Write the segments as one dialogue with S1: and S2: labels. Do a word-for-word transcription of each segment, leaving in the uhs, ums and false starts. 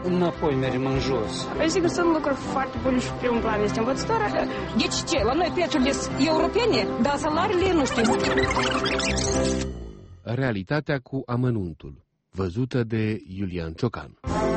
S1: înapoi mergem în jos.
S2: Sigur, sunt lucruri foarte bune și primul plan este învățătoarea. Deci ce? La noi prețurile europene, dar salariile nu știu.
S3: Realitatea cu amănuntul, văzută de Iulian Ciocan.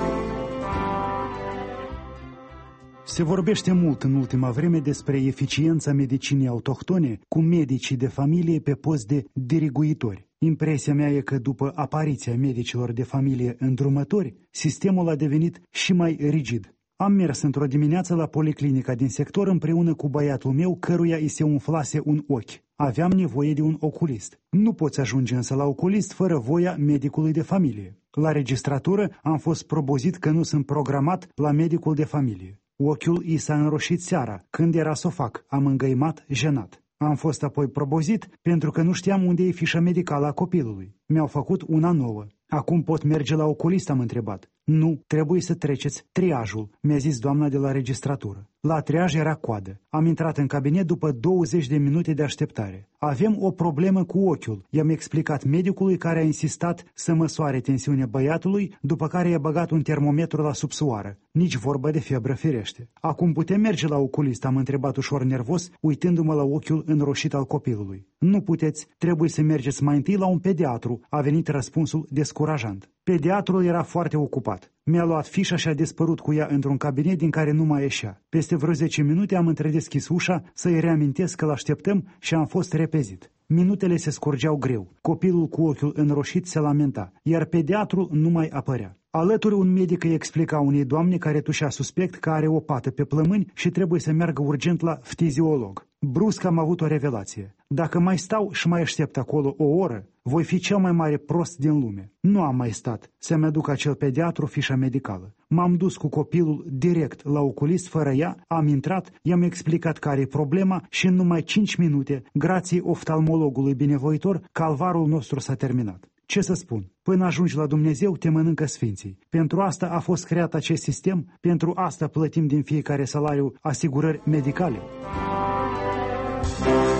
S4: Se vorbește mult în ultima vreme despre eficiența medicinii autohtone cu medicii de familie pe post de diriguitori. Impresia mea e că după apariția medicilor de familie îndrumători, sistemul a devenit și mai rigid. Am mers într-o dimineață la policlinica din sector împreună cu băiatul meu căruia îi se umflase un ochi. Aveam nevoie de un oculist. Nu poți ajunge însă la oculist fără voia medicului de familie. La registratură am fost probozit că nu sunt programat la medicul de familie. Ochiul i s-a înroșit seara, când era să o fac, am îngăimat jenat. Am fost apoi probozit pentru că nu știam unde e fișa medicală a copilului. Mi-au făcut una nouă. Acum pot merge la oculist, am întrebat. Nu, trebuie să treceți triajul, mi-a zis doamna de la registratură. La triaj era coadă. Am intrat în cabinet după douăzeci de minute de așteptare. Avem o problemă cu ochiul. I-am explicat medicului care a insistat să măsoare tensiunea băiatului, după care i-a băgat un termometru la subsoară. Nici vorbă de febră firește. Acum putem merge la oculist, am întrebat ușor nervos, uitându-mă la ochiul înroșit al copilului. Nu puteți, trebuie să mergeți mai întâi la un pediatru, a venit răspunsul descurajant. Pediatrul era foarte ocupat. Mi-a luat fișa și a dispărut cu ea într-un cabinet din care nu mai ieșea. Peste vreo zece minute am întredeschis ușa să-i reamintesc că l-așteptăm și am fost repezit. Minutele se scurgeau greu. Copilul cu ochiul înroșit se lamenta, iar pediatrul nu mai apărea. Alături un medic îi explica unei doamne care tușea suspect că are o pată pe plămâni și trebuie să meargă urgent la ftiziolog. Brusc am avut o revelație. Dacă mai stau și mai aștept acolo o oră, voi fi cel mai mare prost din lume. Nu am mai stat să-mi aduc acel pediatru fișa medicală. M-am dus cu copilul direct la oculist fără ea, am intrat, i-am explicat care e problema și în numai cinci minute, grație oftalmologului binevoitor, calvarul nostru s-a terminat. Ce să spun? Până ajungi la Dumnezeu, te mănâncă sfinții. Pentru asta a fost creat acest sistem, pentru asta plătim din fiecare salariu asigurări medicale.